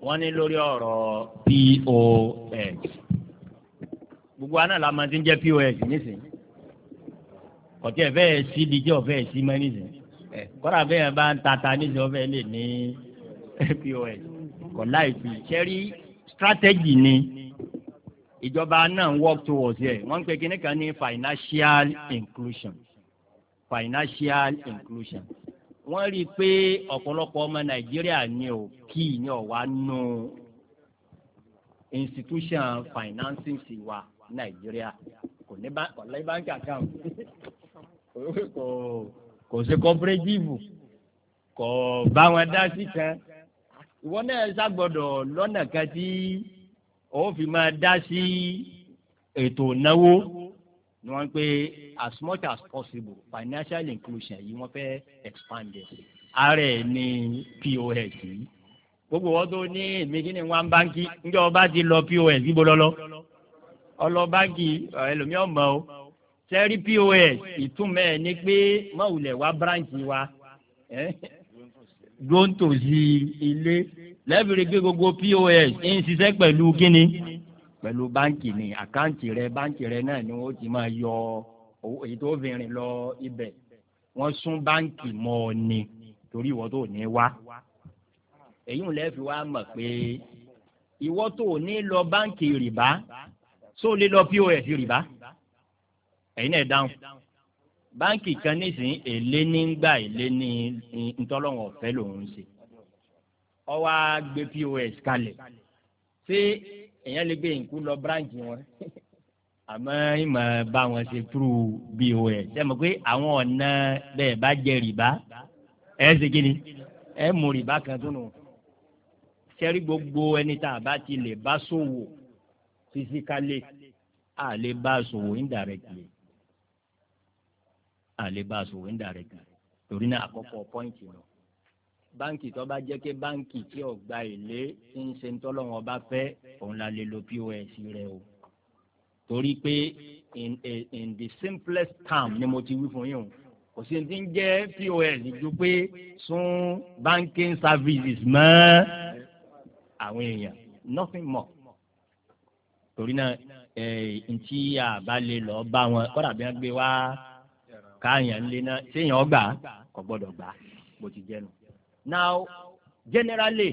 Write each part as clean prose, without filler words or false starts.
wọ́n ní lórí ọ̀rọ̀ POS gbogbo àná la máa ti ń jẹ́ POS nísìnyí kọ̀tí ẹ̀ fẹ́ẹ́ sí di jẹ́ ọ̀fẹ́ sí mọ́ nísìnyí kọ́ra bẹ́ẹ̀ bá ń tata nísìnyí ọ̀fẹ́ lè ní POS kọ̀ láìpẹ́ ṣẹ́rí strategy ni ìjọba náà ń work towards ẹ̀ wọ́n ń pe kíní kan ní financial inclusion wọ́n rí i pé ọ̀pọ̀lọpọ̀ ọmọ Nàìjíríà ní ò kí ní ọ̀wá nù institution financing sí wa Nàìjíríà kò ní báńkì account kò ṣe cooperative kò bá wọn dá sí kan ìwọ náà ṣàgbọ́dọ̀ lọ́nà kan tí ó fi máa dá sí ètò ìnáwó ni wọ́n pè as much as possible financial inclusion yìí wọ́n fẹ́ expand it ààrẹ ní POS yìí gbogbo wọn tó ní èmi kí ni wọn báńkì níjọ́ ọba ti lọ POS ibo lọ́lọ́ ọlọ báńkì ẹlòmíràn mọ́ o sẹ́rí POS ìtumọ̀ ẹ̀ ni pé mọ̀wùlẹ̀ wá bíráǹkì wa gbóǹtòsí ilé lẹ́bìrì pé gbogbo POS ń ṣiṣẹ́ pẹ̀lú kíni pẹ̀lú báńkì ni àkáǹtì rẹ báńkì rẹ náà ni wọ́n ti máa yọ owó èyí tó fi rìn lọ ibẹ̀ wọ́n sún báńkì mọ́ ọ ni torí ìwọ tó ní wá èyí ń lẹ́ẹ̀fi wá mọ̀ pé ìwọ tó ní lọ báńkì rìbá só lè lọ POS rìbá ẹ̀yin náà dáhùn báńkì kan nísìnyí èlé ní gbà èlé ní ntọ́lọ́wọ̀n ọ̀fẹ́ lòún ṣe ó wá gbé POS kalẹ̀ ṣé èèyàn lè gbé ìkú lọ bíráǹkì wọn àmọ́ ìmọ̀ bá wọn ṣe túrú POS ṣe mọ̀ pé àwọn ọ̀nà bẹ́ẹ̀ bá jẹ rìbá ẹ̀ ṣe kí ni ẹ̀ mú rìbá kan tó nù ṣẹ́rí gbogbo ẹni tá a bá ti lè bá ṣòwò fisikálẹ̀ a lè bá ṣòwò indirectly torí náà àkọ́kọ́ pọ́ìntì nù báńkì tó bá jẹ́ pé báńkì tí ò gba èlé ń ṣe ń tọ́lọ́wọ́n bá fẹ́ òun la lè lo POS rẹ o torí pé in the simplest term ni mo ti wí fún yín o kò sí ti ń jẹ́ POS ju pé sún banking services mọ́ àwọn èèyàn nothing more torí náà ntí àbá lè lọ bá wọn kọ́dà bí wọ́n gbé wá káàyàn lé náà séèyàn gbà kò gbọ́dọ̀ gbà bó ti jẹ́ nu. now generally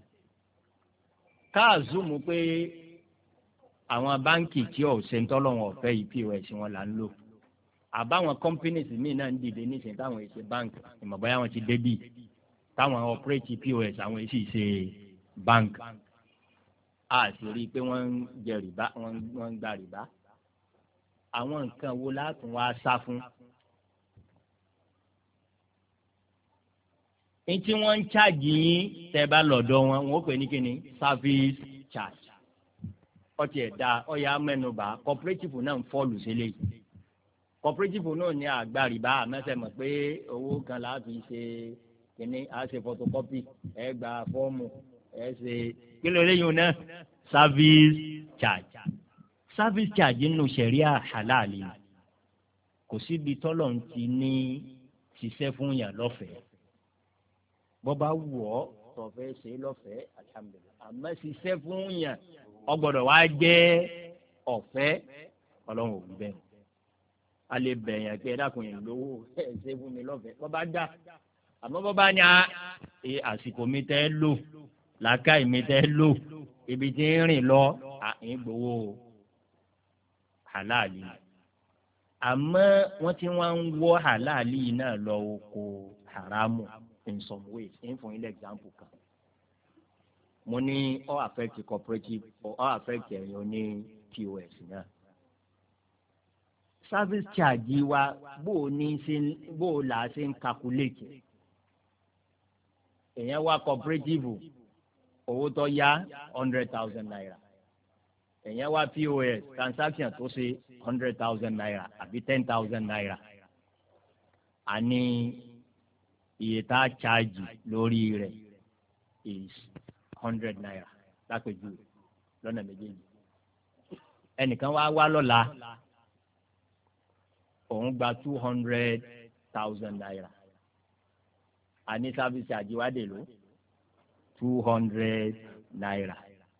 káàzùmù pé àwọn báńkì tí ò ṣe ń tọ́lọ́wọ̀n ọ̀fẹ́ yìí POS wọn là ń lò àbáwọn companies míì náà ń dìde níṣẹ́ táwọn èsì bank ìmọ̀báyà wọn ti débì táwọn operate POS àwọn èsì ṣe bank a sì rí i pé wọ́n ń jẹ rìbá wọ́n ń gba rìbá àwọn nǹkan wo látún wá sá fún. Ntí wọ́n ń ṣáàjì yín tẹ́ bá lọ́dọ̀ wọn wọ́n pè ní kíni service charge ọtí ẹ̀dá ọ̀yà mẹ́nubà cooperative náà ń fọ́ọ̀lù sílẹ̀ cooperative náà ní àgbà rìbá àmẹ́sẹ̀mọ̀ pé owó kan láti ṣe kíní á ṣe photocopy ẹ̀ gba fọ́ọ̀mù ẹ̀ ṣe kílò lẹ́yìn náà service charge nínú ṣẹ̀ríà halali kò síbi tọ́lọ̀ ń ti ní ṣiṣẹ́ fún yàn lọ́fẹ̀ẹ́ bọ́ba wù ọ́ tọ̀fẹ́ ṣe lọ́fẹ̀ẹ́ alhamdulilayi àmọ́ ṣiṣẹ́ fún yàn ọgbọ́dọ̀ wá jẹ́ ọ̀fẹ́ ọlọ́run ò wí bẹ́ẹ̀ a lè bẹ̀yàn pé ẹ dákun yẹn lówó ẹ ṣe fún mi lọ́fẹ̀ẹ́ bọ́ba dá àmọ́ bọ́ba ní àsìkò mi tẹ́ lò làákàyè mi tẹ́ lò ibi tí ń rìn lọ àìgbowó halali àmọ́ wọ́n ti wá ń wọ́ halali náà lọ oko haramu in some ways in for example kan mo ní all affect cooperative or all affect ẹ̀yàn ní POS náà service charge wa bó o là á ṣe ń calculate èèyàn wá cooperative owó tó yá 100,000 naira èèyàn wá POS transaction tó ṣe 100,000 naira àbí 10,000 naira àní iye tá a charge lórí rẹ̀ is 100 naira lápèjú lọ́nà méjèèjì ẹnìkan wá lọ́la òun gba 200,000 naira àní service charge wá dè ló 200 náírà.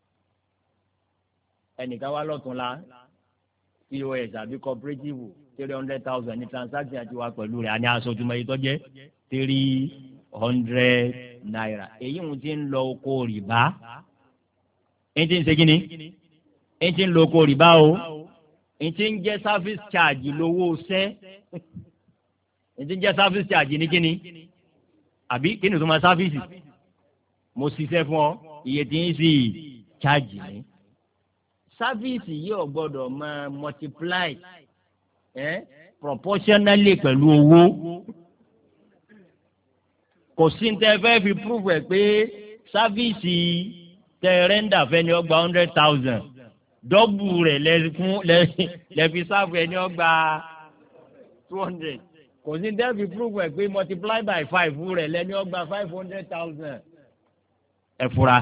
ẹnìkan wá lọ́tún la pos àbí cooperative 300,000 ní transaction àti wá pẹ̀lú rẹ̀ àní aṣojúmọ́ yìí tó jẹ́ 300 náírà. èyí ń ti ń lọ oko rìbá ń ti ń ṣe kí ni ń ti ń lọ oko rìbá o ń ti ń jẹ́ service charge lówó sẹ́ ń ti ń jẹ́ service charge ní kí ni àbí kí ni tó máa service mo ṣiṣẹ́ fún ọ iye tí ń sì charge ní. sáfíìsì yìí ò gbọ́dọ̀ máa multiply proportionally pẹ̀lú owó. kò sí ní tẹ́ fẹ́ fi prove ẹ̀ pé sáfíìsì tẹ rẹ́ńdà fẹ́ ni ó gba 100,000 dọ́bù rẹ̀ lẹ́fi sáfù ẹ̀ ni ó gba 200. kò sí ní tẹ́ fi prove ẹ̀ pé multiply by 5 rẹ̀ lẹ́ni ó gba 500,000. ẹ fura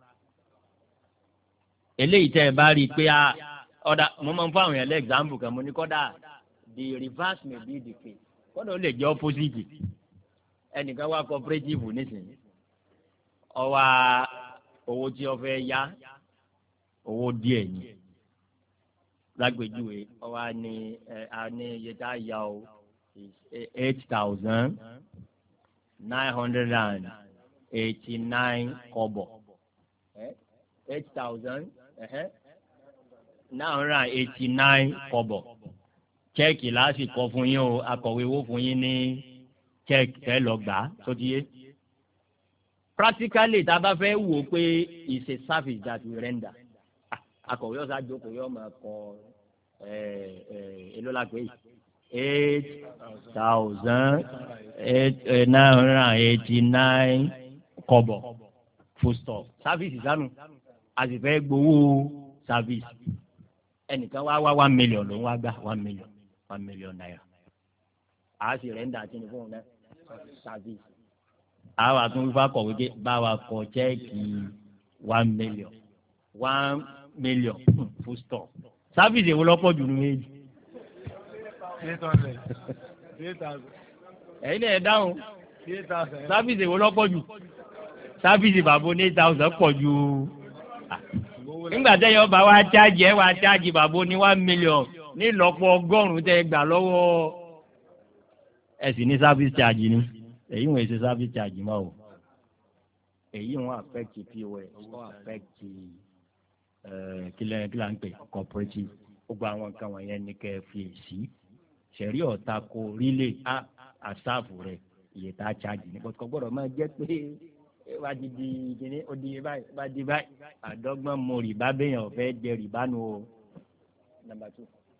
eléyìí tẹ́ ẹ bá rí i pé ọ̀dà mo máa ń fún àwọn èèyàn lẹ́ example kan mo ní kọ́dà the reverse may be the case kọ́dà ó lè jẹ́ opposite. ẹnìkan wá cooperative nísìnyí ọwọ́ owó tí ó fẹ́ yá owó díẹ̀ ni lágbèjúwe ọwọ́ ní iye tá a yá o is 8,989 kobo. 8,989 kobo. chẹ́ẹ̀kì lásìkò fún yín o akọ̀wé owó fún yín ní chẹ́ẹ̀kì tẹ́ lọ gbà tó ti yé. practically tá a bá fẹ́ wò pé it's a service that we render. akọ̀wé ọ̀sán àjòkò yóò máa kọ èlò lápẹ́ yìí 8,989 kobo full stop. service sanu a sì fẹ́ gbowó service. ẹnìkan wá 1 million ló ń wá gbà 1 million naira. a sì rẹ́ńdà kí ni fóun náà service. a wà tún fífa kọ̀wé pé bá wa kọ chẹ́ẹ̀kì 1 million 1 million full stop. service èwo lọ́pọ̀ jù ní méjì. 800. ẹ̀yin náà ẹ̀ dáhùn. service èwo lọ́pọ̀ jù. service bàbá ní 8,000 pọ̀ ju. nígbà tẹ́yọ̀ bá wa chájì ẹ̀ wá chájì bàbá ní 1 million nílọ́pọ̀ 100 tẹ́ gbà lọ́wọ́ ẹ̀ sì ní service charge ni èyí wọ́n ṣe service charge mọ́ o. èyí wọ́n affect pos wọ́n affect kílẹ̀ ń pè cooperative gbogbo àwọn nǹkan wọ̀nyẹn ní kẹ́ ẹ fi èsì ṣẹ̀rí ọ̀tá kò rí lè àṣàfù rẹ̀ iye tá a charge ní kò gbọ́dọ̀ máa jẹ́ pé wá di kíní ó di báyìí wá di báyìí àdọ́gbọ́n mo rìbá béèyàn ọ̀fẹ́ jẹ rìbá nu o. Number 2.